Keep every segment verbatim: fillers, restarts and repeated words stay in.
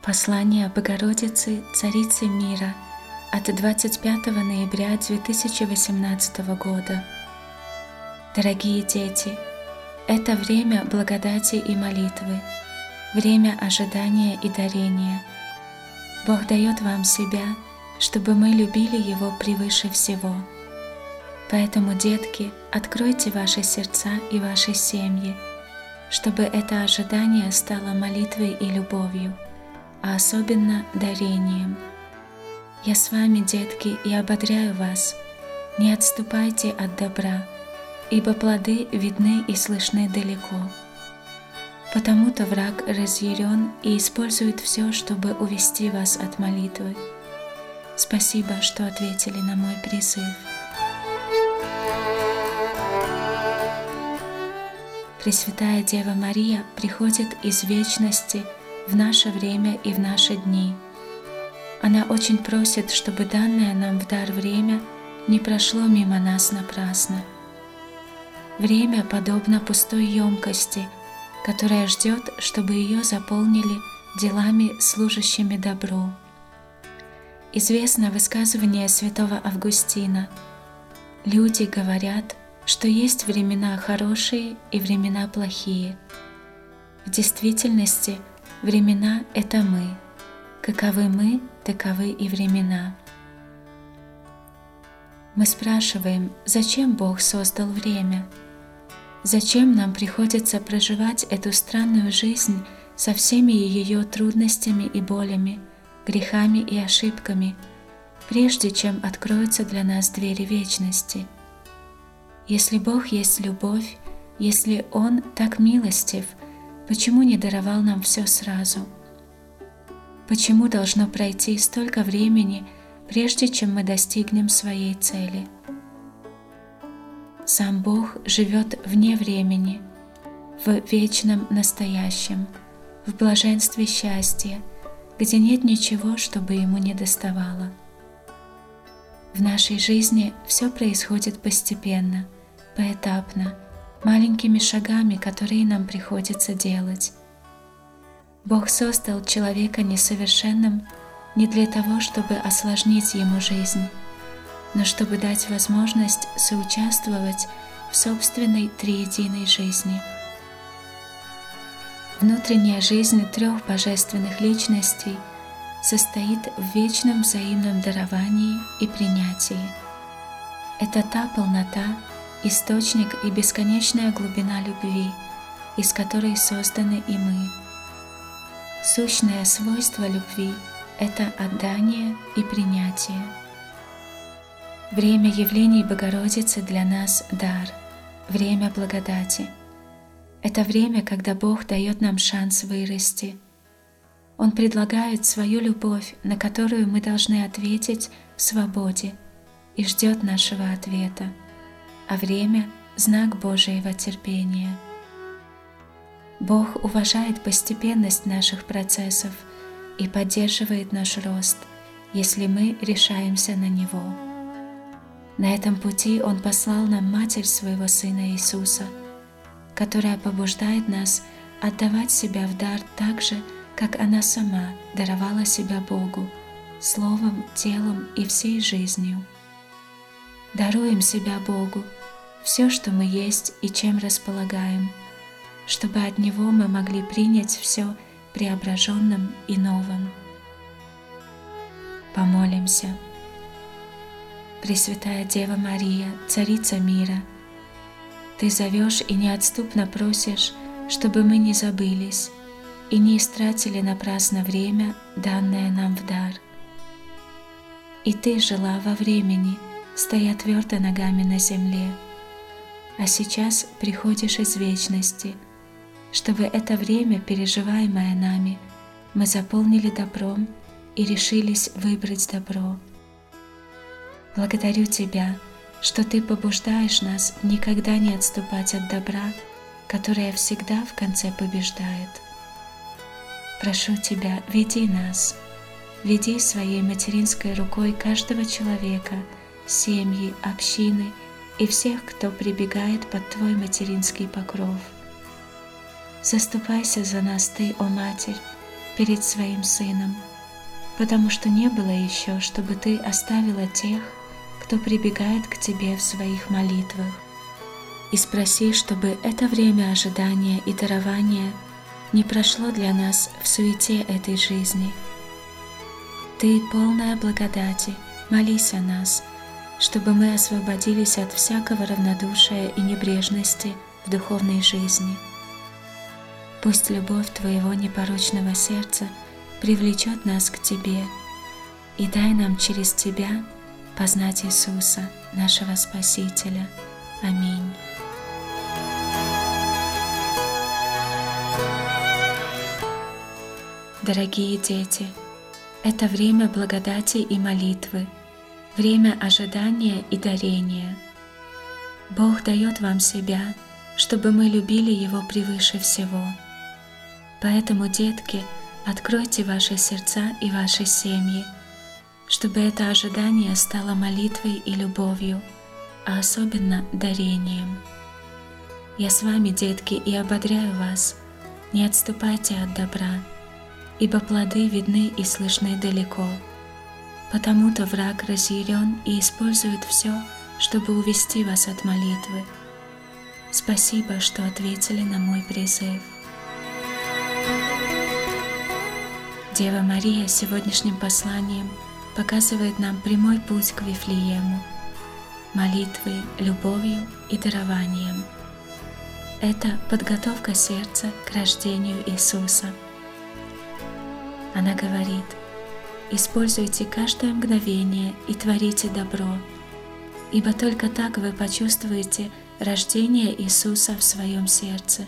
Послание Богородицы, Царицы мира от двадцать пятого ноября две тысячи восемнадцатого года. Дорогие дети, это время благодати и молитвы, время ожидания и дарения. Бог дает вам себя, чтобы мы любили Его превыше всего. Поэтому, детки, откройте ваши сердца и ваши семьи, чтобы это ожидание стало молитвой и любовью, а особенно дарением. Я с вами, детки, и ободряю вас: не отступайте от добра, ибо плоды видны и слышны далеко. Потому-то враг разъярен и использует все, чтобы увести вас от молитвы. Спасибо, что ответили на мой призыв. Пресвятая Дева Мария приходит из вечности в наше время и в наши дни. Она очень просит, чтобы данное нам в дар время не прошло мимо нас напрасно. Время подобно пустой емкости, которая ждет, чтобы ее заполнили делами, служащими добру. Известно высказывание святого Августина: «Люди говорят, что есть времена хорошие и времена плохие. В действительности времена — это мы. Каковы мы, таковы и времена». Мы спрашиваем, зачем Бог создал время? Зачем нам приходится проживать эту странную жизнь со всеми ее трудностями и болями, грехами и ошибками, прежде чем откроются для нас двери вечности? Если Бог есть любовь, если Он так милостив, почему не даровал нам все сразу? Почему должно пройти столько времени, прежде чем мы достигнем своей цели? Сам Бог живет вне времени, в вечном настоящем, в блаженстве счастья, где нет ничего, чтобы Ему не доставало. В нашей жизни все происходит постепенно, поэтапно, маленькими шагами, которые нам приходится делать. Бог создал человека несовершенным не для того, чтобы осложнить ему жизнь, но чтобы дать возможность соучаствовать в собственной триединой жизни. Внутренняя жизнь трех божественных личностей состоит в вечном взаимном даровании и принятии. Это та полнота, источник и бесконечная глубина любви, из которой созданы и мы. Сущное свойство любви — это отдание и принятие. Время явлений Богородицы для нас — дар, время благодати. Это время, когда Бог дает нам шанс вырасти. Он предлагает свою любовь, на которую мы должны ответить в свободе, и ждет нашего ответа, а время — знак Божьего терпения. Бог уважает постепенность наших процессов и поддерживает наш рост, если мы решаемся на Него. На этом пути Он послал нам Матерь Своего Сына Иисуса, которая побуждает нас отдавать себя в дар так же, как она сама даровала себя Богу, словом, телом и всей жизнью. Даруем себя Богу, все, что мы есть и чем располагаем, чтобы от Него мы могли принять все преображенным и новым. Помолимся. Пресвятая Дева Мария, Царица мира, Ты зовешь и неотступно просишь, чтобы мы не забылись и не истратили напрасно время, данное нам в дар. И Ты жила во времени, стоя твердо ногами на земле, а сейчас приходишь из вечности, чтобы это время, переживаемое нами, мы заполнили добром и решились выбрать добро. Благодарю Тебя, что Ты побуждаешь нас никогда не отступать от добра, которое всегда в конце побеждает. Прошу Тебя, веди нас, веди своей материнской рукой каждого человека, семьи, общины и всех, кто прибегает под Твой материнский покров. Заступайся за нас Ты, о Матерь, перед своим Сыном, потому что не было еще, чтобы Ты оставила тех, кто прибегает к Тебе в своих молитвах. И спроси, чтобы это время ожидания и дарования не прошло для нас в суете этой жизни. Ты, полная благодати, молись о нас, чтобы мы освободились от всякого равнодушия и небрежности в духовной жизни. Пусть любовь Твоего непорочного сердца привлечет нас к Тебе, и дай нам через Тебя познать Иисуса, нашего Спасителя. Аминь. Дорогие дети, это время благодати и молитвы, время ожидания и дарения. Бог дает вам себя, чтобы мы любили Его превыше всего. Поэтому, детки, откройте ваши сердца и ваши семьи, чтобы это ожидание стало молитвой и любовью, а особенно дарением. Я с вами, детки, и ободряю вас, не отступайте от добра, ибо плоды видны и слышны далеко. Потому-то враг разъярен и использует все, чтобы увести вас от молитвы. Спасибо, что ответили на мой призыв. Дева Мария сегодняшним посланием показывает нам прямой путь к Вифлеему, молитвой, любовью и дарованием. Это подготовка сердца к рождению Иисуса. Она говорит: используйте каждое мгновение и творите добро, ибо только так вы почувствуете рождение Иисуса в своем сердце.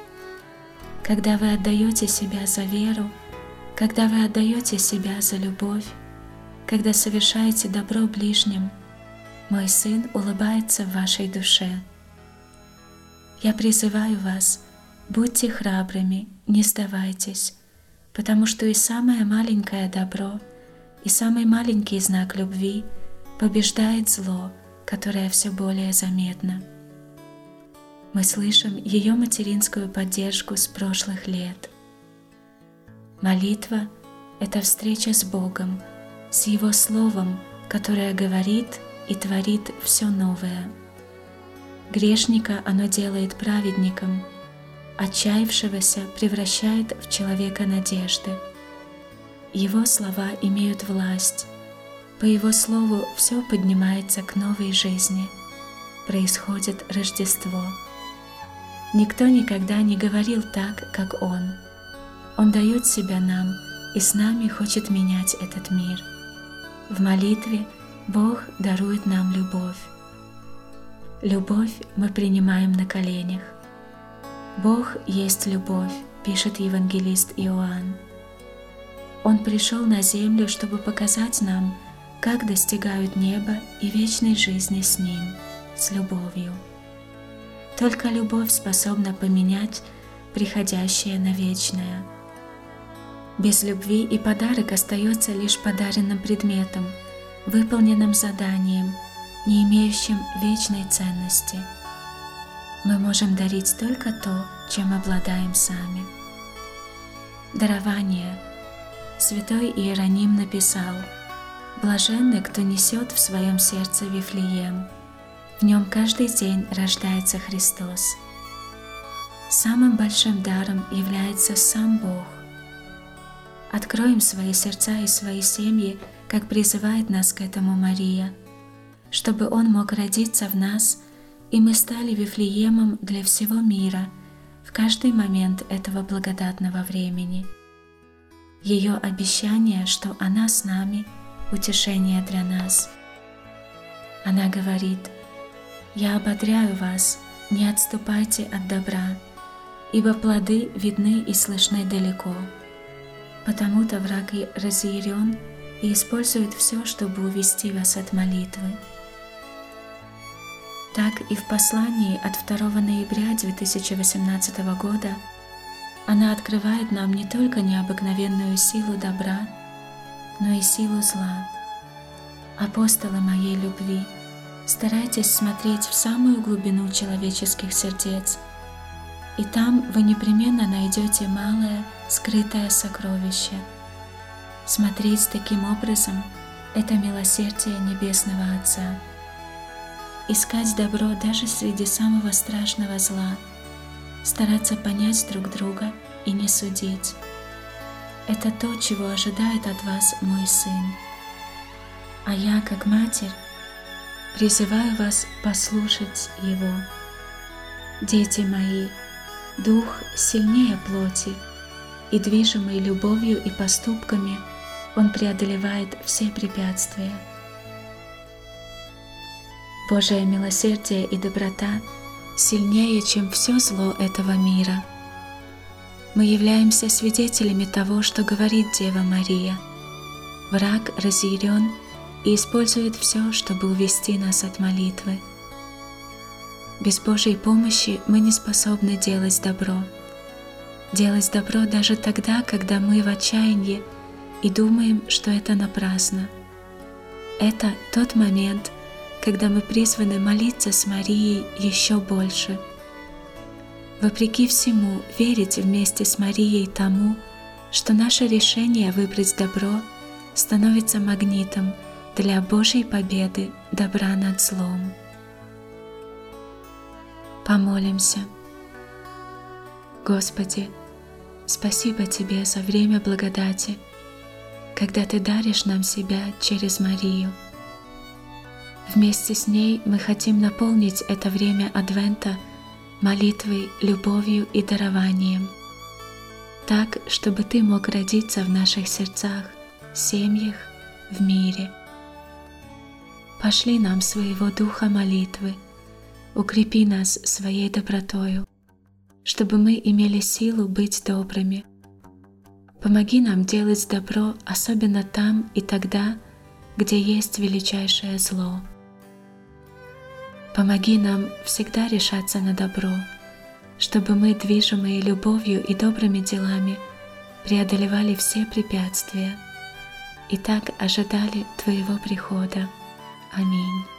Когда вы отдаете себя за веру, когда вы отдаете себя за любовь, когда совершаете добро ближним, мой Сын улыбается в вашей душе. Я призываю вас, будьте храбрыми, не сдавайтесь, потому что и самое маленькое добро, и самый маленький знак любви побеждает зло, которое все более заметно. Мы слышим ее материнскую поддержку с прошлых лет. Молитва — это встреча с Богом, с Его Словом, которое говорит и творит все новое. Грешника оно делает праведником, отчаявшегося превращает в человека надежды. Его слова имеют власть. По Его слову все поднимается к новой жизни. Происходит Рождество. Никто никогда не говорил так, как Он. Он дает себя нам и с нами хочет менять этот мир. В молитве Бог дарует нам любовь. Любовь мы принимаем на коленях. Бог есть любовь, пишет евангелист Иоанн. Он пришел на землю, чтобы показать нам, как достигают неба и вечной жизни с Ним, с любовью. Только любовь способна поменять приходящее на вечное. Без любви и подарок остается лишь подаренным предметом, выполненным заданием, не имеющим вечной ценности. Мы можем дарить только то, чем обладаем сами. Дарование. Святой Иероним написал: «Блаженны, кто несет в своем сердце Вифлеем. В нем каждый день рождается Христос». Самым большим даром является сам Бог. Откроем свои сердца и свои семьи, как призывает нас к этому Мария, чтобы Он мог родиться в нас, и мы стали Вифлеемом для всего мира в каждый момент этого благодатного времени. Ее обещание, что Она с нами, утешение для нас. Она говорит: «Я ободряю вас, не отступайте от добра, ибо плоды видны и слышны далеко». Потому-то враг и разъярен и использует все, чтобы увести вас от молитвы. Так и в послании от второго ноября две тысячи восемнадцатого года она открывает нам не только необыкновенную силу добра, но и силу зла. Апостолы моей любви, старайтесь смотреть в самую глубину человеческих сердец, и там вы непременно найдете малое, скрытое сокровище. Смотреть таким образом — это милосердие Небесного Отца. Искать добро даже среди самого страшного зла, стараться понять друг друга и не судить — это то, чего ожидает от вас мой сын. А я, как матерь, призываю вас послушать его. Дети мои, дух сильнее плоти, и движимый любовью и поступками он преодолевает все препятствия. Божие милосердие и доброта сильнее, чем все зло этого мира. Мы являемся свидетелями того, что говорит Дева Мария. Враг разъярен и использует все, чтобы увести нас от молитвы. Без Божьей помощи мы не способны делать добро. Делать добро даже тогда, когда мы в отчаянии и думаем, что это напрасно. Это тот момент, когда мы призваны молиться с Марией еще больше. Вопреки всему, верить вместе с Марией тому, что наше решение выбрать добро становится магнитом для Божьей победы добра над злом. Помолимся. Господи, спасибо Тебе за время благодати, когда Ты даришь нам себя через Марию. Вместе с ней мы хотим наполнить это время Адвента молитвой, любовью и дарованием, так, чтобы Ты мог родиться в наших сердцах, семьях, в мире. Пошли нам своего духа молитвы, укрепи нас своей добротою, чтобы мы имели силу быть добрыми. Помоги нам делать добро, особенно там и тогда, где есть величайшее зло. Помоги нам всегда решаться на добро, чтобы мы, движимые любовью и добрыми делами, преодолевали все препятствия и так ожидали Твоего прихода. Аминь.